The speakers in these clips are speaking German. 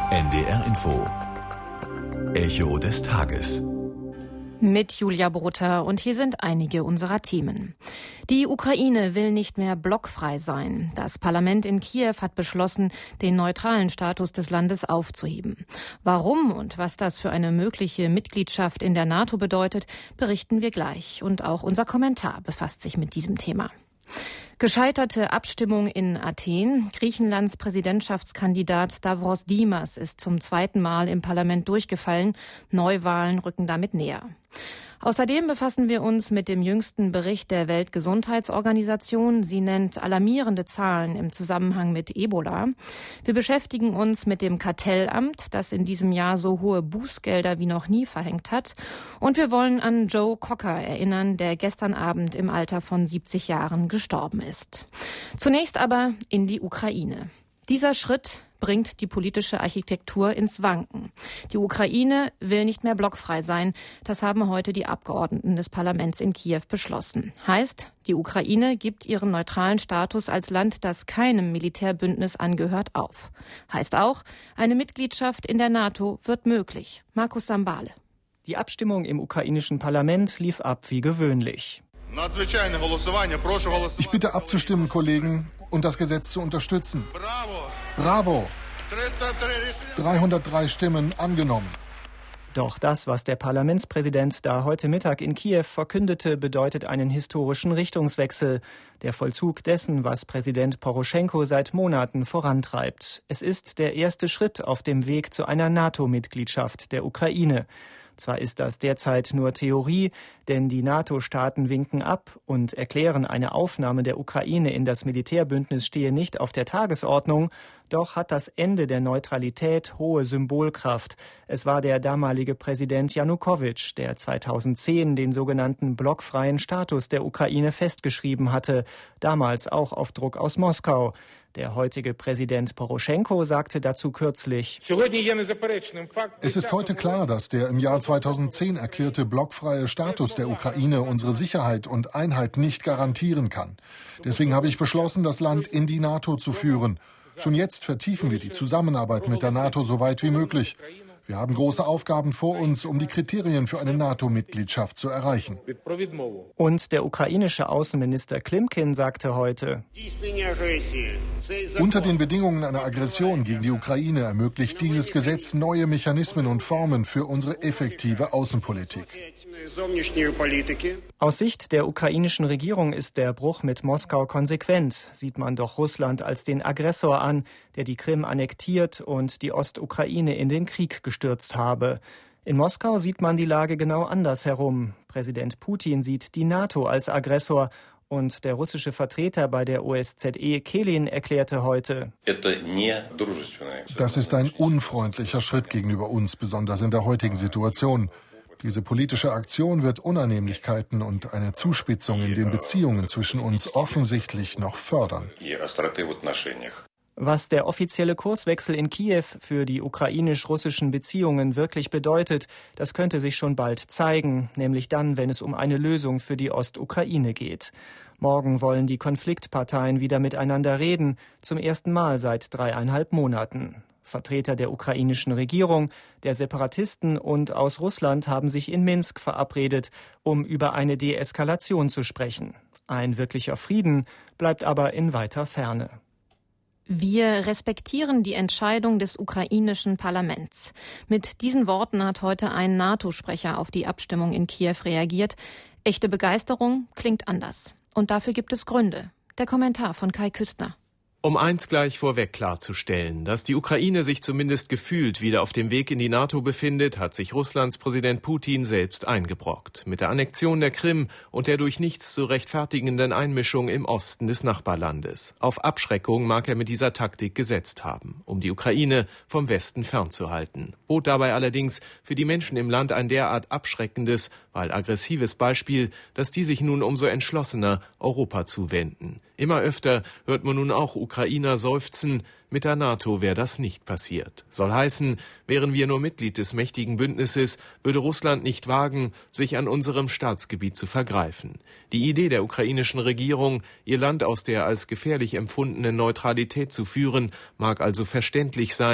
NDR Info. Echo des Tages. Mit Julia Brutter und hier sind einige unserer Themen. Die Ukraine will nicht mehr blockfrei sein. Das Parlament in Kiew hat beschlossen, den neutralen Status des Landes aufzuheben. Warum und was das für eine mögliche Mitgliedschaft in der NATO bedeutet, berichten wir gleich. Und auch unser Kommentar befasst sich mit diesem Thema. Gescheiterte Abstimmung in Athen. Griechenlands Präsidentschaftskandidat Stavros Dimas ist zum zweiten Mal im Parlament durchgefallen. Neuwahlen rücken damit näher. Außerdem befassen wir uns mit dem jüngsten Bericht der Weltgesundheitsorganisation. Sie nennt alarmierende Zahlen im Zusammenhang mit Ebola. Wir beschäftigen uns mit dem Kartellamt, das in diesem Jahr so hohe Bußgelder wie noch nie verhängt hat. Und wir wollen an Joe Cocker erinnern, der gestern Abend im Alter von 70 Jahren gestorben ist. Zunächst aber in die Ukraine. Dieser Schritt bringt die politische Architektur ins Wanken. Die Ukraine will nicht mehr blockfrei sein. Das haben heute die Abgeordneten des Parlaments in Kiew beschlossen. Heißt, die Ukraine gibt ihren neutralen Status als Land, das keinem Militärbündnis angehört, auf. Heißt auch, eine Mitgliedschaft in der NATO wird möglich. Markus Sambale. Die Abstimmung im ukrainischen Parlament lief ab wie gewöhnlich. Ich bitte abzustimmen, Kollegen, und das Gesetz zu unterstützen. Bravo! 303 Stimmen angenommen. Doch das, was der Parlamentspräsident da heute Mittag in Kiew verkündete, bedeutet einen historischen Richtungswechsel. Der Vollzug dessen, was Präsident Poroschenko seit Monaten vorantreibt. Es ist der erste Schritt auf dem Weg zu einer NATO-Mitgliedschaft der Ukraine. Zwar ist das derzeit nur Theorie, denn die NATO-Staaten winken ab und erklären, eine Aufnahme der Ukraine in das Militärbündnis stehe nicht auf der Tagesordnung, doch hat das Ende der Neutralität hohe Symbolkraft. Es war der damalige Präsident Janukowitsch, der 2010 den sogenannten blockfreien Status der Ukraine festgeschrieben hatte, damals auch auf Druck aus Moskau. Der heutige Präsident Poroschenko sagte dazu kürzlich: Es ist heute klar, dass der im Jahr 2010 erklärte blockfreie Status der Ukraine unsere Sicherheit und Einheit nicht garantieren kann. Deswegen habe ich beschlossen, das Land in die NATO zu führen. Schon jetzt vertiefen wir die Zusammenarbeit mit der NATO so weit wie möglich. Wir haben große Aufgaben vor uns, um die Kriterien für eine NATO-Mitgliedschaft zu erreichen. Und der ukrainische Außenminister Klimkin sagte heute: Unter den Bedingungen einer Aggression gegen die Ukraine ermöglicht dieses Gesetz neue Mechanismen und Formen für unsere effektive Außenpolitik. Aus Sicht der ukrainischen Regierung ist der Bruch mit Moskau konsequent. Sieht man doch Russland als den Aggressor an, der die Krim annektiert und die Ostukraine in den Krieg gestürzt habe. In Moskau sieht man die Lage genau andersherum. Präsident Putin sieht die NATO als Aggressor. Und der russische Vertreter bei der OSZE, Kelin, erklärte heute: Das ist ein unfreundlicher Schritt gegenüber uns, besonders in der heutigen Situation. Diese politische Aktion wird Unannehmlichkeiten und eine Zuspitzung in den Beziehungen zwischen uns offensichtlich noch fördern. Was der offizielle Kurswechsel in Kiew für die ukrainisch-russischen Beziehungen wirklich bedeutet, das könnte sich schon bald zeigen, nämlich dann, wenn es um eine Lösung für die Ostukraine geht. Morgen wollen die Konfliktparteien wieder miteinander reden, zum ersten Mal seit 3,5 Monaten. Vertreter der ukrainischen Regierung, der Separatisten und aus Russland haben sich in Minsk verabredet, um über eine Deeskalation zu sprechen. Ein wirklicher Frieden bleibt aber in weiter Ferne. Wir respektieren die Entscheidung des ukrainischen Parlaments. Mit diesen Worten hat heute ein NATO-Sprecher auf die Abstimmung in Kiew reagiert. Echte Begeisterung klingt anders. Und dafür gibt es Gründe. Der Kommentar von Kai Küstner. Um eins gleich vorweg klarzustellen: Dass die Ukraine sich zumindest gefühlt wieder auf dem Weg in die NATO befindet, hat sich Russlands Präsident Putin selbst eingebrockt. Mit der Annexion der Krim und der durch nichts zu rechtfertigenden Einmischung im Osten des Nachbarlandes. Auf Abschreckung mag er mit dieser Taktik gesetzt haben, um die Ukraine vom Westen fernzuhalten. Bot dabei allerdings für die Menschen im Land ein derart abschreckendes, weil aggressives Beispiel, dass die sich nun umso entschlossener Europa zuwenden. Immer öfter hört man nun auch Ukrainer seufzen, mit der NATO wäre das nicht passiert. Soll heißen, wären wir nur Mitglied des mächtigen Bündnisses, würde Russland nicht wagen, sich an unserem Staatsgebiet zu vergreifen. Die Idee der ukrainischen Regierung, ihr Land aus der als gefährlich empfundenen Neutralität zu führen, mag also verständlich sein,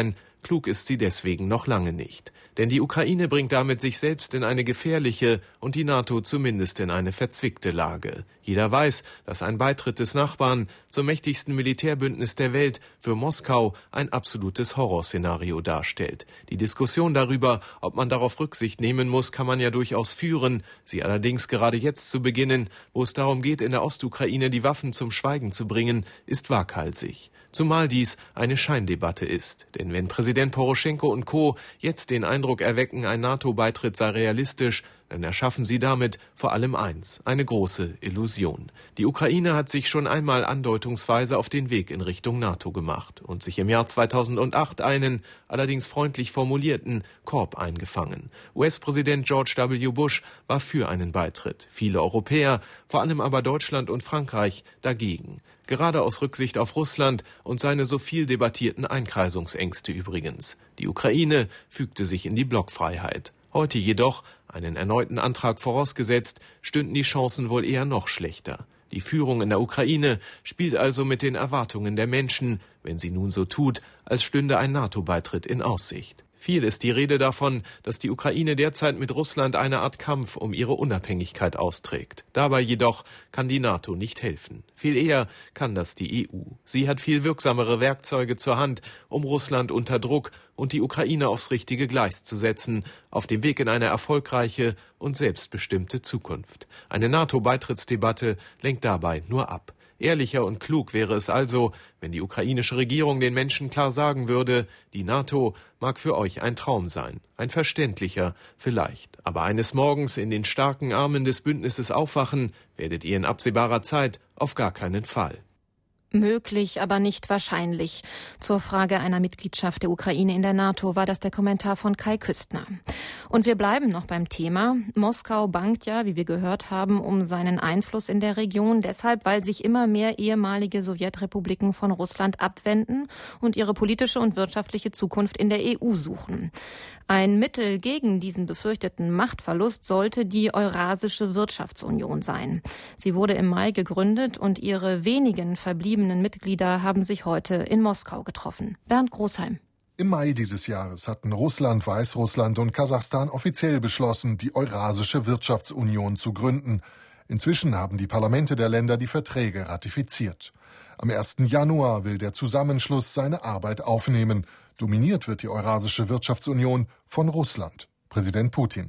Klug ist sie deswegen noch lange nicht. Denn die Ukraine bringt damit sich selbst in eine gefährliche und die NATO zumindest in eine verzwickte Lage. Jeder weiß, dass ein Beitritt des Nachbarn zum mächtigsten Militärbündnis der Welt für Moskau ein absolutes Horrorszenario darstellt. Die Diskussion darüber, ob man darauf Rücksicht nehmen muss, kann man ja durchaus führen. Sie allerdings gerade jetzt zu beginnen, wo es darum geht, in der Ostukraine die Waffen zum Schweigen zu bringen, ist waghalsig. Zumal dies eine Scheindebatte ist. Denn wenn Präsident Poroschenko und Co. jetzt den Eindruck erwecken, ein NATO-Beitritt sei realistisch, dann erschaffen sie damit vor allem eins, eine große Illusion. Die Ukraine hat sich schon einmal andeutungsweise auf den Weg in Richtung NATO gemacht und sich im Jahr 2008 einen, allerdings freundlich formulierten, Korb eingefangen. US-Präsident George W. Bush war für einen Beitritt. Viele Europäer, vor allem aber Deutschland und Frankreich, dagegen. Gerade aus Rücksicht auf Russland und seine so viel debattierten Einkreisungsängste übrigens. Die Ukraine fügte sich in die Blockfreiheit. Heute jedoch, einen erneuten Antrag vorausgesetzt, stünden die Chancen wohl eher noch schlechter. Die Führung in der Ukraine spielt also mit den Erwartungen der Menschen, wenn sie nun so tut, als stünde ein NATO-Beitritt in Aussicht. Viel ist die Rede davon, dass die Ukraine derzeit mit Russland eine Art Kampf um ihre Unabhängigkeit austrägt. Dabei jedoch kann die NATO nicht helfen. Viel eher kann das die EU. Sie hat viel wirksamere Werkzeuge zur Hand, um Russland unter Druck und die Ukraine aufs richtige Gleis zu setzen, auf dem Weg in eine erfolgreiche und selbstbestimmte Zukunft. Eine NATO-Beitrittsdebatte lenkt dabei nur ab. Ehrlicher und klug wäre es also, wenn die ukrainische Regierung den Menschen klar sagen würde, die NATO mag für euch ein Traum sein, ein verständlicher vielleicht. Aber eines Morgens in den starken Armen des Bündnisses aufwachen, werdet ihr in absehbarer Zeit auf gar keinen Fall. Möglich, aber nicht wahrscheinlich. Zur Frage einer Mitgliedschaft der Ukraine in der NATO war das der Kommentar von Kai Küstner. Und wir bleiben noch beim Thema. Moskau bangt ja, wie wir gehört haben, um seinen Einfluss in der Region. Deshalb, weil sich immer mehr ehemalige Sowjetrepubliken von Russland abwenden und ihre politische und wirtschaftliche Zukunft in der EU suchen. Ein Mittel gegen diesen befürchteten Machtverlust sollte die Eurasische Wirtschaftsunion sein. Sie wurde im Mai gegründet und ihre wenigen verbliebenen Mitglieder haben sich heute in Moskau getroffen. Bernd Großheim. Im Mai dieses Jahres hatten Russland, Weißrussland und Kasachstan offiziell beschlossen, die Eurasische Wirtschaftsunion zu gründen. Inzwischen haben die Parlamente der Länder die Verträge ratifiziert. Am 1. Januar will der Zusammenschluss seine Arbeit aufnehmen. Dominiert wird die Eurasische Wirtschaftsunion von Russland. Präsident Putin.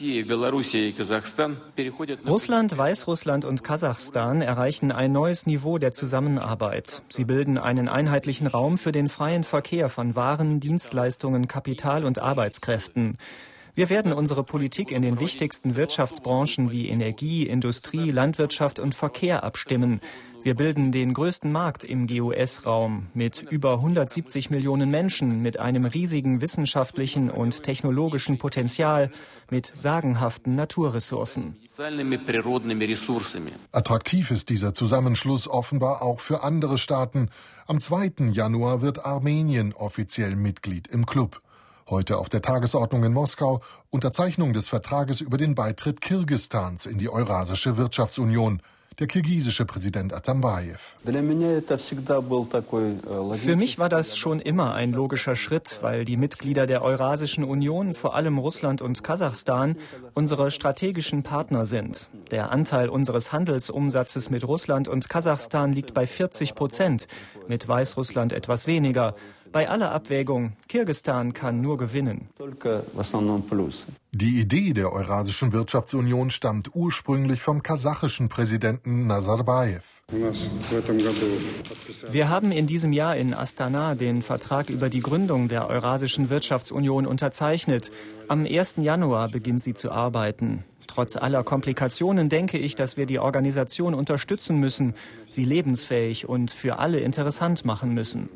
Russland, Weißrussland und Kasachstan erreichen ein neues Niveau der Zusammenarbeit. Sie bilden einen einheitlichen Raum für den freien Verkehr von Waren, Dienstleistungen, Kapital und Arbeitskräften. Wir werden unsere Politik in den wichtigsten Wirtschaftsbranchen wie Energie, Industrie, Landwirtschaft und Verkehr abstimmen. Wir bilden den größten Markt im GUS-Raum mit über 170 Millionen Menschen, mit einem riesigen wissenschaftlichen und technologischen Potenzial, mit sagenhaften Naturressourcen. Attraktiv ist dieser Zusammenschluss offenbar auch für andere Staaten. Am 2. Januar wird Armenien offiziell Mitglied im Club. Heute auf der Tagesordnung in Moskau Unterzeichnung des Vertrages über den Beitritt Kirgisistans in die Eurasische Wirtschaftsunion. Der kirgisische Präsident Atambajew. Für mich war das schon immer ein logischer Schritt, weil die Mitglieder der Eurasischen Union, vor allem Russland und Kasachstan, unsere strategischen Partner sind. Der Anteil unseres Handelsumsatzes mit Russland und Kasachstan liegt bei 40%, mit Weißrussland etwas weniger. Bei aller Abwägung, Kirgisistan kann nur gewinnen. Die Idee der Eurasischen Wirtschaftsunion stammt ursprünglich vom kasachischen Präsidenten Nazarbajew. Wir haben in diesem Jahr in Astana den Vertrag über die Gründung der Eurasischen Wirtschaftsunion unterzeichnet. Am 1. Januar beginnt sie zu arbeiten. Trotz aller Komplikationen denke ich, dass wir die Organisation unterstützen müssen, sie lebensfähig und für alle interessant machen müssen.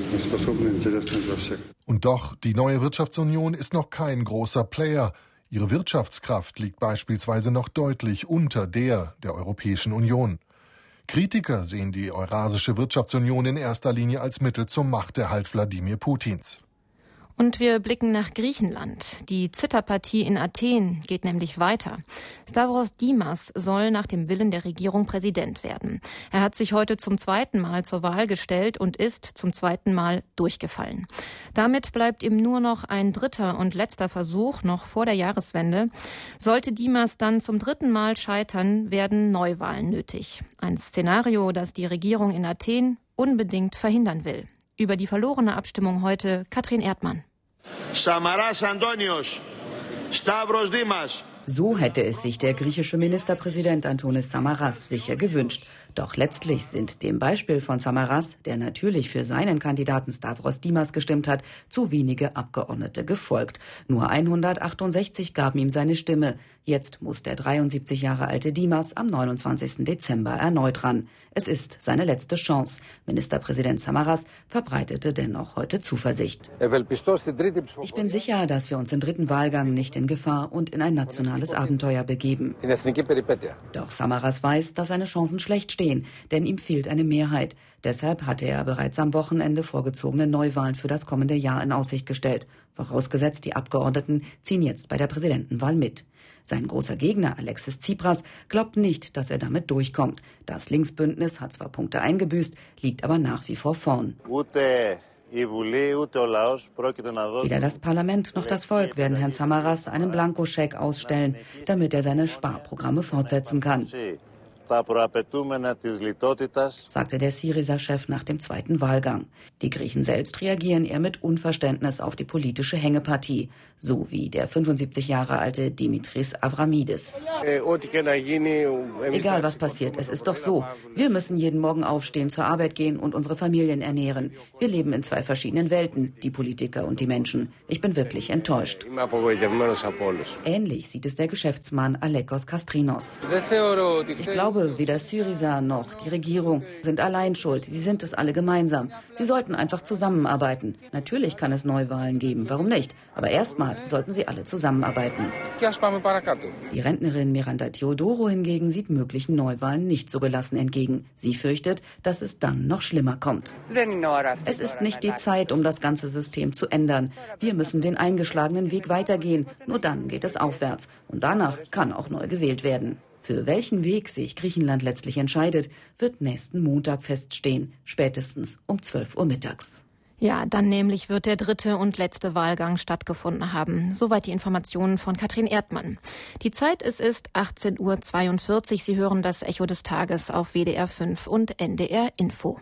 Und doch, die neue Wirtschaftsunion ist noch kein großer Player. Ihre Wirtschaftskraft liegt beispielsweise noch deutlich unter der Europäischen Union. Kritiker sehen die Eurasische Wirtschaftsunion in erster Linie als Mittel zum Machterhalt Wladimir Putins. Und wir blicken nach Griechenland. Die Zitterpartie in Athen geht nämlich weiter. Stavros Dimas soll nach dem Willen der Regierung Präsident werden. Er hat sich heute zum zweiten Mal zur Wahl gestellt und ist zum zweiten Mal durchgefallen. Damit bleibt ihm nur noch ein dritter und letzter Versuch, noch vor der Jahreswende. Sollte Dimas dann zum dritten Mal scheitern, werden Neuwahlen nötig. Ein Szenario, das die Regierung in Athen unbedingt verhindern will. Über die verlorene Abstimmung heute Katrin Erdmann. Samaras Antonios, Stavros Dimas. So hätte es sich der griechische Ministerpräsident Antonis Samaras sicher gewünscht. Doch letztlich sind dem Beispiel von Samaras, der natürlich für seinen Kandidaten Stavros Dimas gestimmt hat, zu wenige Abgeordnete gefolgt. Nur 168 gaben ihm seine Stimme. Jetzt muss der 73 Jahre alte Dimas am 29. Dezember erneut ran. Es ist seine letzte Chance. Ministerpräsident Samaras verbreitete dennoch heute Zuversicht. Ich bin sicher, dass wir uns im dritten Wahlgang nicht in Gefahr und in ein nationales Abenteuer begeben. Doch Samaras weiß, dass seine Chancen schlecht stehen, denn ihm fehlt eine Mehrheit. Deshalb hatte er bereits am Wochenende vorgezogene Neuwahlen für das kommende Jahr in Aussicht gestellt. Vorausgesetzt, die Abgeordneten ziehen jetzt bei der Präsidentenwahl mit. Sein großer Gegner Alexis Tsipras glaubt nicht, dass er damit durchkommt. Das Linksbündnis hat zwar Punkte eingebüßt, liegt aber nach wie vor vorn. Weder das Parlament noch das Volk werden Herrn Samaras einen Blankoscheck ausstellen, damit er seine Sparprogramme fortsetzen kann, sagte der Syriza-Chef nach dem zweiten Wahlgang. Die Griechen selbst reagieren eher mit Unverständnis auf die politische Hängepartie, so wie der 75 Jahre alte Dimitris Avramidis. Egal was passiert, es ist doch so. Wir müssen jeden Morgen aufstehen, zur Arbeit gehen und unsere Familien ernähren. Wir leben in zwei verschiedenen Welten, die Politiker und die Menschen. Ich bin wirklich enttäuscht. Ähnlich sieht es der Geschäftsmann Alekos Kastrinos. Ich glaube, weder Syriza noch die Regierung sind allein schuld. Sie sind es alle gemeinsam. Sie sollten einfach zusammenarbeiten. Natürlich kann es Neuwahlen geben, warum nicht? Aber erstmal sollten sie alle zusammenarbeiten. Die Rentnerin Miranda Theodoro hingegen sieht möglichen Neuwahlen nicht so gelassen entgegen. Sie fürchtet, dass es dann noch schlimmer kommt. Es ist nicht die Zeit, um das ganze System zu ändern. Wir müssen den eingeschlagenen Weg weitergehen. Nur dann geht es aufwärts. Und danach kann auch neu gewählt werden. Für welchen Weg sich Griechenland letztlich entscheidet, wird nächsten Montag feststehen, spätestens um 12 Uhr mittags. Ja, dann nämlich wird der dritte und letzte Wahlgang stattgefunden haben. Soweit die Informationen von Katrin Erdmann. Die Zeit ist 18:42 Uhr. Sie hören das Echo des Tages auf WDR 5 und NDR Info.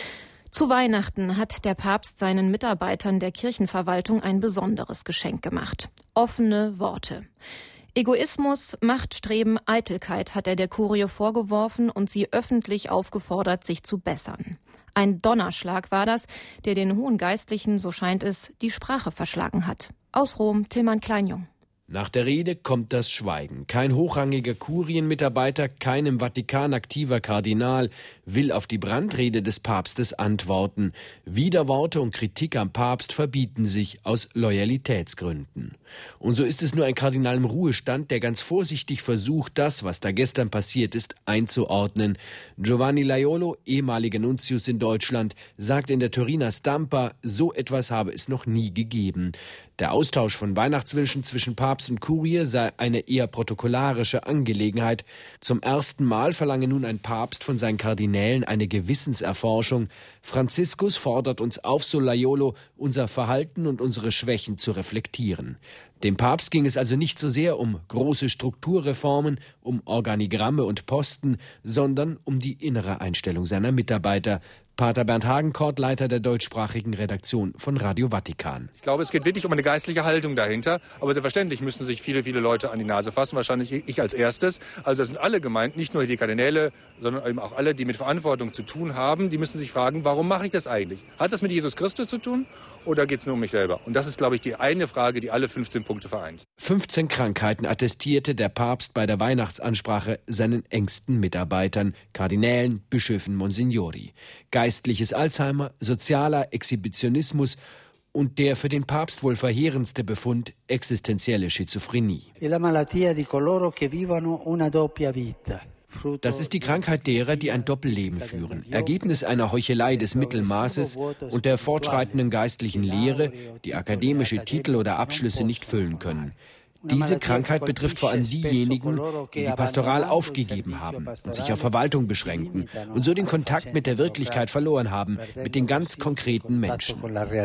Zu Weihnachten hat der Papst seinen Mitarbeitern der Kirchenverwaltung ein besonderes Geschenk gemacht. Offene Worte. Egoismus, Machtstreben, Eitelkeit hat er der Kurie vorgeworfen und sie öffentlich aufgefordert, sich zu bessern. Ein Donnerschlag war das, der den hohen Geistlichen, so scheint es, die Sprache verschlagen hat. Aus Rom, Tilman Kleinjung. Nach der Rede kommt das Schweigen. Kein hochrangiger Kurienmitarbeiter, kein im Vatikan aktiver Kardinal will auf die Brandrede des Papstes antworten. Widerworte und Kritik am Papst verbieten sich aus Loyalitätsgründen. Und so ist es nur ein Kardinal im Ruhestand, der ganz vorsichtig versucht, das, was da gestern passiert ist, einzuordnen. Giovanni Laiolo, ehemaliger Nuntius in Deutschland, sagt in der Turiner Stampa, so etwas habe es noch nie gegeben. Der Austausch von Weihnachtswünschen zwischen Papst und Kurie sei eine eher protokollarische Angelegenheit. Zum ersten Mal verlange nun ein Papst von seinen Kardinälen eine Gewissenserforschung. Franziskus fordert uns auf, so Laiolo, unser Verhalten und unsere Schwächen zu reflektieren. Dem Papst ging es also nicht so sehr um große Strukturreformen, um Organigramme und Posten, sondern um die innere Einstellung seiner Mitarbeiter. Pater Bernd Hagenkort, Leiter der deutschsprachigen Redaktion von Radio Vatikan. Ich glaube, es geht wirklich um eine geistliche Haltung dahinter. Aber selbstverständlich müssen sich viele Leute an die Nase fassen, wahrscheinlich ich als erstes. Also es sind alle gemeint, nicht nur die Kardinäle, sondern eben auch alle, die mit Verantwortung zu tun haben. Die müssen sich fragen, warum mache ich das eigentlich? Hat das mit Jesus Christus zu tun oder geht es nur um mich selber? Und das ist, glaube ich, die eine Frage, die alle 15 Punkte vereint. 15 Krankheiten attestierte der Papst bei der Weihnachtsansprache seinen engsten Mitarbeitern, Kardinälen, Bischöfen, Monsignori. Geistliches Alzheimer, sozialer Exhibitionismus und der für den Papst wohl verheerendste Befund, existenzielle Schizophrenie. Das ist die Krankheit derer, die ein Doppelleben führen. Ergebnis einer Heuchelei des Mittelmaßes und der fortschreitenden geistlichen Lehre, die akademische Titel oder Abschlüsse nicht füllen können. Diese Krankheit betrifft vor allem diejenigen, die die Pastoral aufgegeben haben und sich auf Verwaltung beschränken und so den Kontakt mit der Wirklichkeit verloren haben, mit den ganz konkreten Menschen.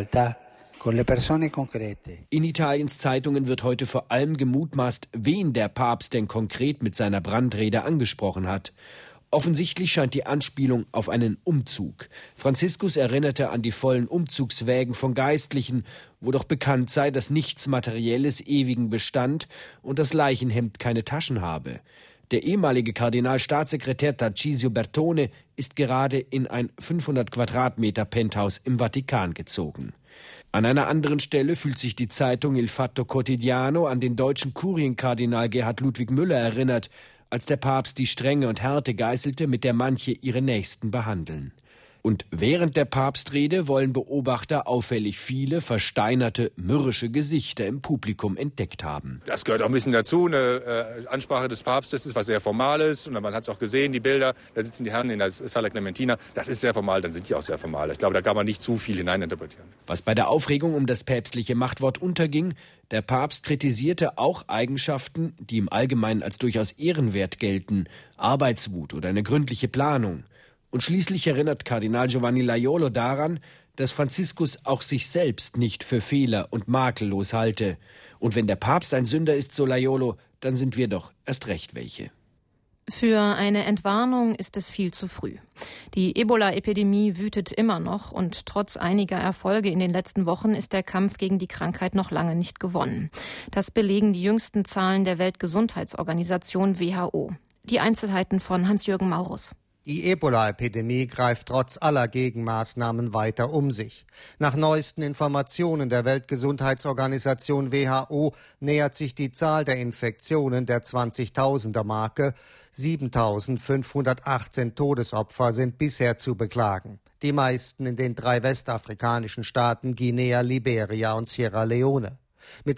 In Italiens Zeitungen wird heute vor allem gemutmaßt, wen der Papst denn konkret mit seiner Brandrede angesprochen hat. Offensichtlich scheint die Anspielung auf einen Umzug. Franziskus erinnerte an die vollen Umzugswägen von Geistlichen, wo doch bekannt sei, dass nichts Materielles ewigen Bestand und das Leichenhemd keine Taschen habe. Der ehemalige Kardinalstaatssekretär Tarcisio Bertone ist gerade in ein 500 Quadratmeter Penthouse im Vatikan gezogen. An einer anderen Stelle fühlt sich die Zeitung Il Fatto Quotidiano an den deutschen Kurienkardinal Gerhard Ludwig Müller erinnert, als der Papst die Strenge und Härte geißelte, mit der manche ihre Nächsten behandeln. Und während der Papstrede wollen Beobachter auffällig viele versteinerte, mürrische Gesichter im Publikum entdeckt haben. Das gehört auch ein bisschen dazu. Eine Ansprache des Papstes ist was sehr Formales. Und man hat es auch gesehen, die Bilder, da sitzen die Herren in der Sala Clementina. Das ist sehr formal, dann sind die auch sehr formal. Ich glaube, da kann man nicht zu viel hineininterpretieren. Was bei der Aufregung um das päpstliche Machtwort unterging, der Papst kritisierte auch Eigenschaften, die im Allgemeinen als durchaus ehrenwert gelten, Arbeitswut oder eine gründliche Planung. Und schließlich erinnert Kardinal Giovanni Laiolo daran, dass Franziskus auch sich selbst nicht für fehler- und makellos halte. Und wenn der Papst ein Sünder ist, so Laiolo, dann sind wir doch erst recht welche. Für eine Entwarnung ist es viel zu früh. Die Ebola-Epidemie wütet immer noch und trotz einiger Erfolge in den letzten Wochen ist der Kampf gegen die Krankheit noch lange nicht gewonnen. Das belegen die jüngsten Zahlen der Weltgesundheitsorganisation WHO. Die Einzelheiten von Hans-Jürgen Maurus. Die Ebola-Epidemie greift trotz aller Gegenmaßnahmen weiter um sich. Nach neuesten Informationen der Weltgesundheitsorganisation WHO nähert sich die Zahl der Infektionen der 20.000er-Marke. 7.518 Todesopfer sind bisher zu beklagen. Die meisten in den 3 westafrikanischen Staaten Guinea, Liberia und Sierra Leone. Mit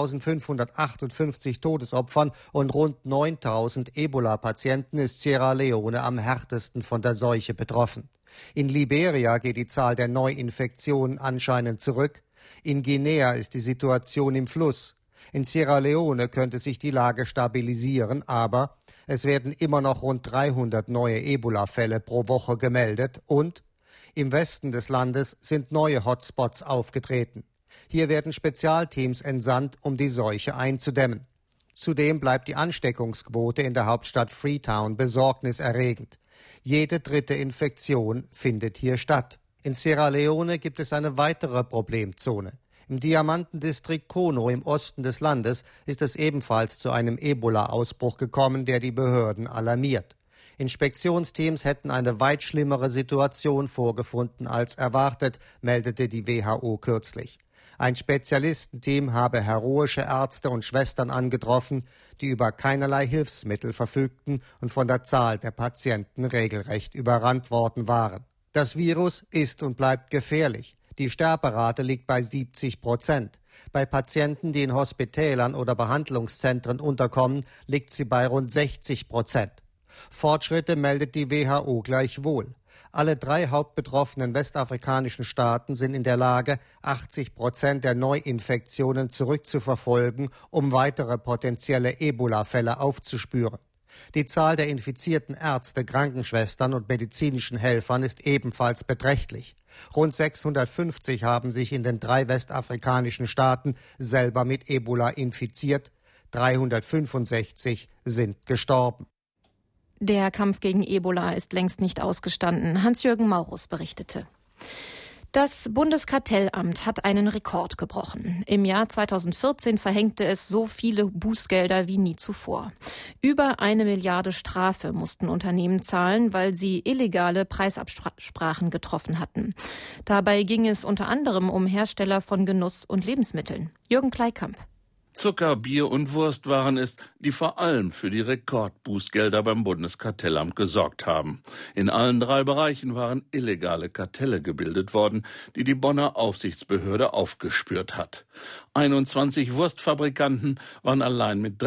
2.558 Todesopfern und rund 9.000 Ebola-Patienten ist Sierra Leone am härtesten von der Seuche betroffen. In Liberia geht die Zahl der Neuinfektionen anscheinend zurück. In Guinea ist die Situation im Fluss. In Sierra Leone könnte sich die Lage stabilisieren, aber es werden immer noch rund 300 neue Ebola-Fälle pro Woche gemeldet und im Westen des Landes sind neue Hotspots aufgetreten. Hier werden Spezialteams entsandt, um die Seuche einzudämmen. Zudem bleibt die Ansteckungsquote in der Hauptstadt Freetown besorgniserregend. Jede 3. Infektion findet hier statt. In Sierra Leone gibt es eine weitere Problemzone. Im Diamantendistrikt Kono im Osten des Landes ist es ebenfalls zu einem Ebola-Ausbruch gekommen, der die Behörden alarmiert. Inspektionsteams hätten eine weit schlimmere Situation vorgefunden als erwartet, meldete die WHO kürzlich. Ein Spezialistenteam habe heroische Ärzte und Schwestern angetroffen, die über keinerlei Hilfsmittel verfügten und von der Zahl der Patienten regelrecht überrannt worden waren. Das Virus ist und bleibt gefährlich. Die Sterberate liegt bei 70%. Bei Patienten, die in Hospitälern oder Behandlungszentren unterkommen, liegt sie bei rund 60%. Fortschritte meldet die WHO gleichwohl. Alle 3 hauptbetroffenen westafrikanischen Staaten sind in der Lage, 80% der Neuinfektionen zurückzuverfolgen, um weitere potenzielle Ebola-Fälle aufzuspüren. Die Zahl der infizierten Ärzte, Krankenschwestern und medizinischen Helfern ist ebenfalls beträchtlich. Rund 650 haben sich in den 3 westafrikanischen Staaten selber mit Ebola infiziert. 365 sind gestorben. Der Kampf gegen Ebola ist längst nicht ausgestanden. Hans-Jürgen Maurus berichtete. Das Bundeskartellamt hat einen Rekord gebrochen. Im Jahr 2014 verhängte es so viele Bußgelder wie nie zuvor. Über 1 Milliarde Strafe mussten Unternehmen zahlen, weil sie illegale Preisabsprachen getroffen hatten. Dabei ging es unter anderem um Hersteller von Genuss- und Lebensmitteln. Jürgen Kleikamp. Zucker, Bier und Wurst waren es, die vor allem für die Rekordbußgelder beim Bundeskartellamt gesorgt haben. In allen 3 Bereichen waren illegale Kartelle gebildet worden, die die Bonner Aufsichtsbehörde aufgespürt hat. 21 Wurstfabrikanten waren allein mit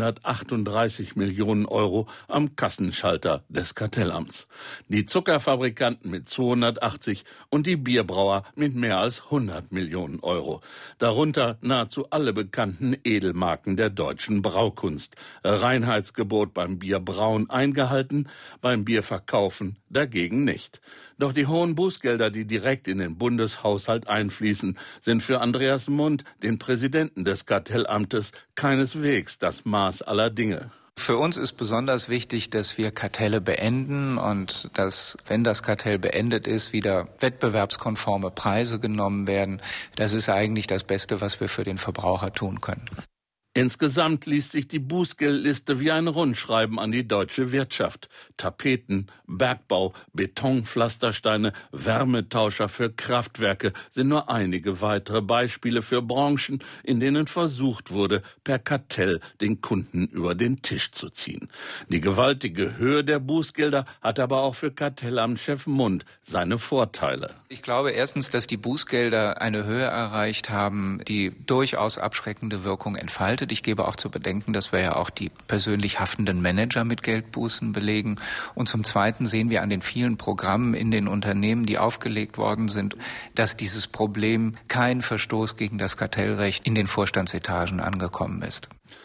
338 Millionen Euro am Kassenschalter des Kartellamts. Die Zuckerfabrikanten mit 280 und die Bierbrauer mit mehr als 100 Millionen Euro. Darunter nahezu alle bekannten Edelmarken der deutschen Braukunst. Reinheitsgebot beim Bierbrauen eingehalten, beim Bierverkaufen dagegen nicht. Doch die hohen Bußgelder, die direkt in den Bundeshaushalt einfließen, sind für Andreas Mund, den Präsidenten des Kartellamtes, keineswegs das Maß aller Dinge. Für uns ist besonders wichtig, dass wir Kartelle beenden und dass, wenn das Kartell beendet ist, wieder wettbewerbskonforme Preise genommen werden. Das ist eigentlich das Beste, was wir für den Verbraucher tun können. Insgesamt liest sich die Bußgeldliste wie ein Rundschreiben an die deutsche Wirtschaft. Tapeten, Bergbau, Betonpflastersteine, Wärmetauscher für Kraftwerke sind nur einige weitere Beispiele für Branchen, in denen versucht wurde, per Kartell den Kunden über den Tisch zu ziehen. Die gewaltige Höhe der Bußgelder hat aber auch für Kartellamtschef Mund seine Vorteile. Ich glaube erstens, dass die Bußgelder eine Höhe erreicht haben, die durchaus abschreckende Wirkung entfaltet. Ich gebe auch zu bedenken, dass wir ja auch die persönlich haftenden Manager mit Geldbußen belegen. Und zum Zweiten sehen wir an den vielen Programmen in den Unternehmen, die aufgelegt worden sind, dass dieses Problem kein Verstoß gegen das Kartellrecht in den Vorstandsetagen angekommen ist.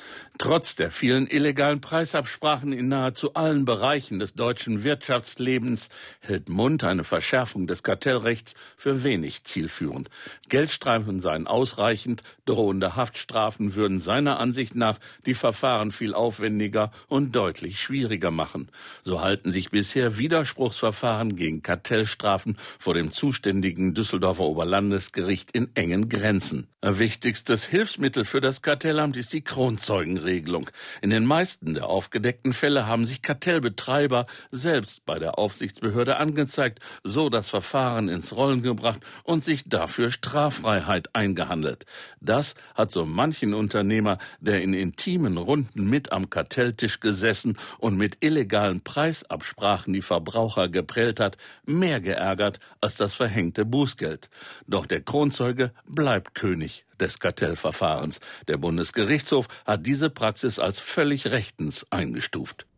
Trotz der vielen illegalen Preisabsprachen in nahezu allen Bereichen des deutschen Wirtschaftslebens hält Mund eine Verschärfung des Kartellrechts für wenig zielführend. Geldstrafen seien ausreichend, drohende Haftstrafen würden seiner Ansicht nach die Verfahren viel aufwendiger und deutlich schwieriger machen. So halten sich bisher Widerspruchsverfahren gegen Kartellstrafen vor dem zuständigen Düsseldorfer Oberlandesgericht in engen Grenzen. Wichtigstes Hilfsmittel für das Kartellamt ist die Kronzeugenregelung. In den meisten der aufgedeckten Fälle haben sich Kartellbetreiber selbst bei der Aufsichtsbehörde angezeigt, so das Verfahren ins Rollen gebracht und sich dafür Straffreiheit eingehandelt. Das hat so manchen Unternehmer, der in intimen Runden mit am Kartelltisch gesessen und mit illegalen Preisabsprachen die Verbraucher geprellt hat, mehr geärgert als das verhängte Bußgeld. Doch der Kronzeuge bleibt König des Kartellverfahrens. Der Bundesgerichtshof hat diese Praxis als völlig rechtens eingestuft.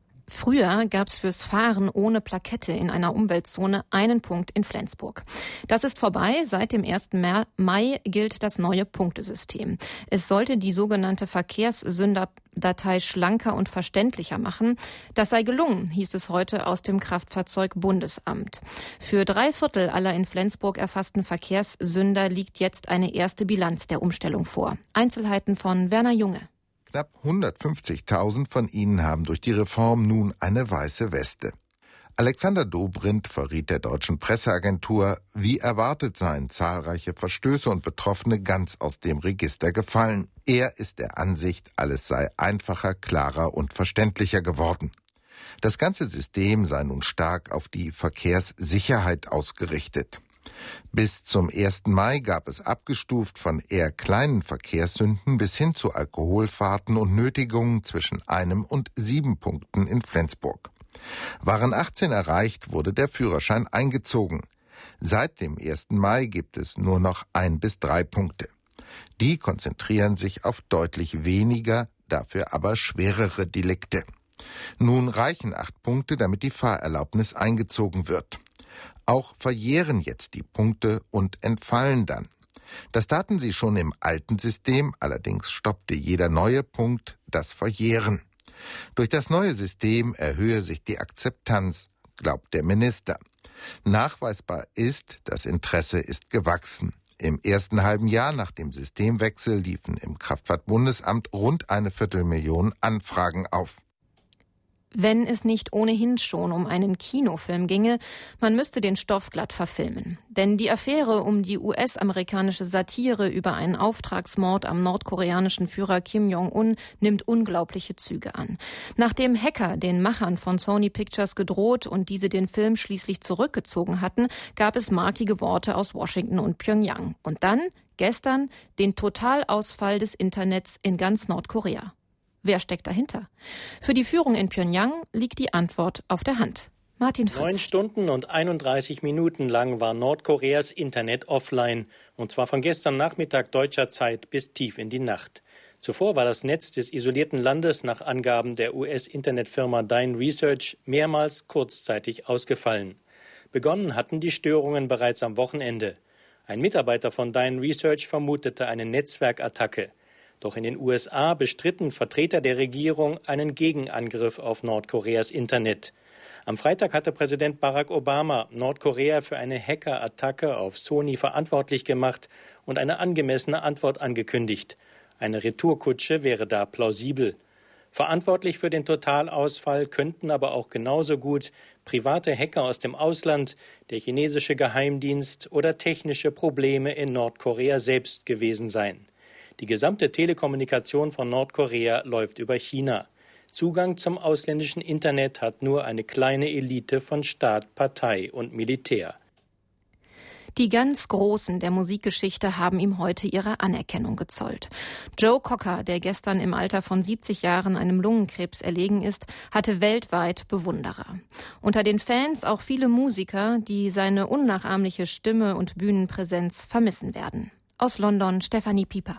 Früher gab es fürs Fahren ohne Plakette in einer Umweltzone einen Punkt in Flensburg. Das ist vorbei. Seit dem 1. Mai gilt das neue Punktesystem. Es sollte die sogenannte Verkehrssünderdatei schlanker und verständlicher machen. Das sei gelungen, hieß es heute aus dem Kraftfahrzeugbundesamt. Für 3/4 aller in Flensburg erfassten Verkehrssünder liegt jetzt eine erste Bilanz der Umstellung vor. Einzelheiten von Werner Junge. Knapp 150.000 von ihnen haben durch die Reform nun eine weiße Weste. Alexander Dobrindt verriet der deutschen Presseagentur, wie erwartet seien zahlreiche Verstöße und Betroffene ganz aus dem Register gefallen. Er ist der Ansicht, alles sei einfacher, klarer und verständlicher geworden. Das ganze System sei nun stark auf die Verkehrssicherheit ausgerichtet. Bis zum 1. Mai gab es abgestuft von eher kleinen Verkehrssünden bis hin zu Alkoholfahrten und Nötigungen zwischen 1 und 7 Punkten in Flensburg. Waren 18 erreicht, wurde der Führerschein eingezogen. Seit dem 1. Mai gibt es nur noch 1 bis 3 Punkte. Die konzentrieren sich auf deutlich weniger, dafür aber schwerere Delikte. Nun reichen 8 Punkte, damit die Fahrerlaubnis eingezogen wird. Auch verjähren jetzt die Punkte und entfallen dann. Das taten sie schon im alten System, allerdings stoppte jeder neue Punkt das Verjähren. Durch das neue System erhöhe sich die Akzeptanz, glaubt der Minister. Nachweisbar ist, das Interesse ist gewachsen. Im ersten halben Jahr nach dem Systemwechsel liefen im Kraftfahrtbundesamt rund 250.000 Anfragen auf. Wenn es nicht ohnehin schon um einen Kinofilm ginge, man müsste den Stoff glatt verfilmen. Denn die Affäre um die US-amerikanische Satire über einen Auftragsmord am nordkoreanischen Führer Kim Jong-un nimmt unglaubliche Züge an. Nachdem Hacker den Machern von Sony Pictures gedroht und diese den Film schließlich zurückgezogen hatten, gab es markige Worte aus Washington und Pyongyang. Und dann, gestern, den Totalausfall des Internets in ganz Nordkorea. Wer steckt dahinter? Für die Führung in Pyongyang liegt die Antwort auf der Hand. Martin Fritz. 9 Stunden und 31 Minuten lang war Nordkoreas Internet offline. Und zwar von gestern Nachmittag deutscher Zeit bis tief in die Nacht. Zuvor war das Netz des isolierten Landes nach Angaben der US-Internetfirma Dyn Research mehrmals kurzzeitig ausgefallen. Begonnen hatten die Störungen bereits am Wochenende. Ein Mitarbeiter von Dyn Research vermutete eine Netzwerkattacke. Doch in den USA bestritten Vertreter der Regierung einen Gegenangriff auf Nordkoreas Internet. Am Freitag hatte Präsident Barack Obama Nordkorea für eine Hackerattacke auf Sony verantwortlich gemacht und eine angemessene Antwort angekündigt. Eine Retourkutsche wäre da plausibel. Verantwortlich für den Totalausfall könnten aber auch genauso gut private Hacker aus dem Ausland, der chinesische Geheimdienst oder technische Probleme in Nordkorea selbst gewesen sein. Die gesamte Telekommunikation von Nordkorea läuft über China. Zugang zum ausländischen Internet hat nur eine kleine Elite von Staat, Partei und Militär. Die ganz Großen der Musikgeschichte haben ihm heute ihre Anerkennung gezollt. Joe Cocker, der gestern im Alter von 70 Jahren einem Lungenkrebs erlegen ist, hatte weltweit Bewunderer. Unter den Fans auch viele Musiker, die seine unnachahmliche Stimme und Bühnenpräsenz vermissen werden. Aus London Stefanie Pieper.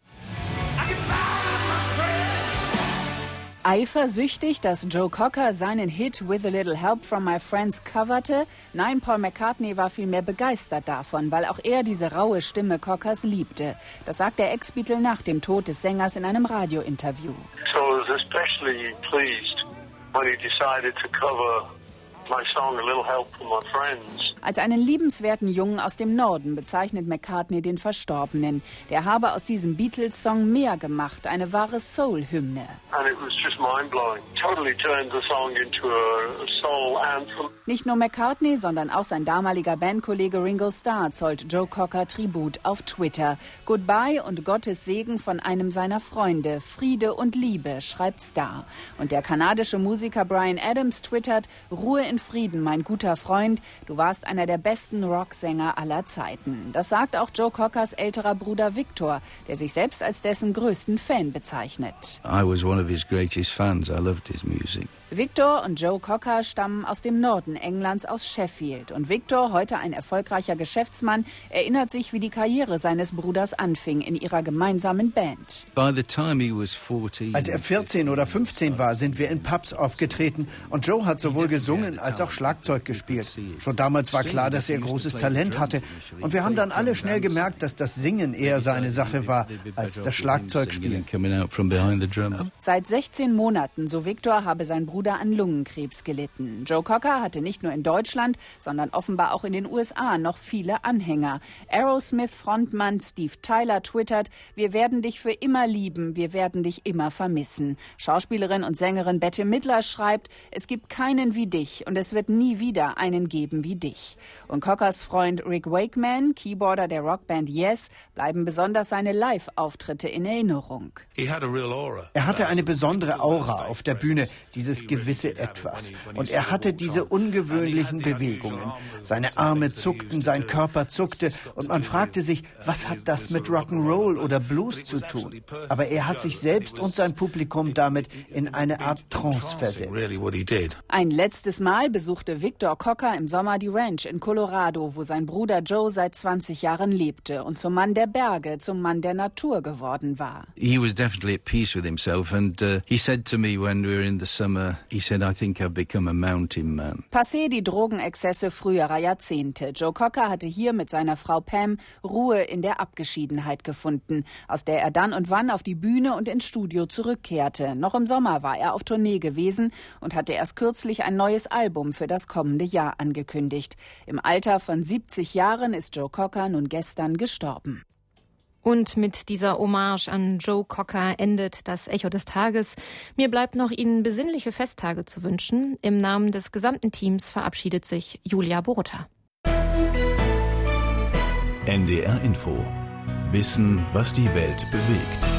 Eifersüchtig, dass Joe Cocker seinen Hit With a Little Help from My Friends coverte? Nein, Paul McCartney war vielmehr begeistert davon, weil auch er diese raue Stimme Cockers liebte. Das sagt der Ex-Beatle nach dem Tod des Sängers in einem Radiointerview. So I was especially pleased when he decided to cover my song A Little Help from My Friends. Als einen liebenswerten Jungen aus dem Norden bezeichnet McCartney den Verstorbenen. Der habe aus diesem Beatles-Song mehr gemacht, eine wahre Soul-Hymne. And it was just mind-blowing. Totally turned the song into a soul anthem. Nicht nur McCartney, sondern auch sein damaliger Bandkollege Ringo Starr zollt Joe Cocker Tribut auf Twitter. Goodbye und Gottes Segen von einem seiner Freunde. Friede und Liebe, schreibt Starr. Und der kanadische Musiker Bryan Adams twittert: Ruhe in Frieden, mein guter Freund. Du warst einer der besten Rocksänger aller Zeiten. Das sagt auch Joe Cockers älterer Bruder Victor, der sich selbst als dessen größten Fan bezeichnet. I was one of his greatest fans. I loved his music. Victor und Joe Cocker stammen aus dem Norden Englands, aus Sheffield. Und Victor, heute ein erfolgreicher Geschäftsmann, erinnert sich, wie die Karriere seines Bruders anfing in ihrer gemeinsamen Band. Als er 14 oder 15 war, sind wir in Pubs aufgetreten. Und Joe hat sowohl gesungen als auch Schlagzeug gespielt. Schon damals war klar, dass er großes Talent hatte. Und wir haben dann alle schnell gemerkt, dass das Singen eher seine Sache war, als das Schlagzeugspielen. Seit 16 Monaten, so Victor, habe sein Bruder an Lungenkrebs gelitten. Joe Cocker hatte nicht nur in Deutschland, sondern offenbar auch in den USA noch viele Anhänger. Aerosmith-Frontmann Steve Tyler twittert: Wir werden dich für immer lieben, wir werden dich immer vermissen. Schauspielerin und Sängerin Bette Midler schreibt: Es gibt keinen wie dich und es wird nie wieder einen geben wie dich. Und Cockers Freund Rick Wakeman, Keyboarder der Rockband Yes, bleiben besonders seine Live-Auftritte in Erinnerung. Er hatte eine besondere Aura auf der Bühne, dieses gewisse Etwas. Und er hatte diese ungewöhnlichen Bewegungen. Seine Arme zuckten, sein Körper zuckte und man fragte sich, was hat das mit Rock'n'Roll oder Blues zu tun? Aber er hat sich selbst und sein Publikum damit in eine Art Trance versetzt. Ein letztes Mal besuchte Victor Cocker im Sommer die Ranch in Colorado, wo sein Bruder Joe seit 20 Jahren lebte und zum Mann der Berge, zum Mann der Natur geworden war. He was definitely at peace with himself and he said to me when we were in the summer, he said, I think I've become a mountain man. Passé die Drogenexzesse früherer Jahrzehnte. Joe Cocker hatte hier mit seiner Frau Pam Ruhe in der Abgeschiedenheit gefunden, aus der er dann und wann auf die Bühne und ins Studio zurückkehrte. Noch im Sommer war er auf Tournee gewesen und hatte erst kürzlich ein neues Album für das kommende Jahr angekündigt. Im Alter von 70 Jahren ist Joe Cocker nun gestern gestorben. Und mit dieser Hommage an Joe Cocker endet das Echo des Tages. Mir bleibt noch Ihnen besinnliche Festtage zu wünschen. Im Namen des gesamten Teams verabschiedet sich Julia Borutta. NDR Info. Wissen, was die Welt bewegt.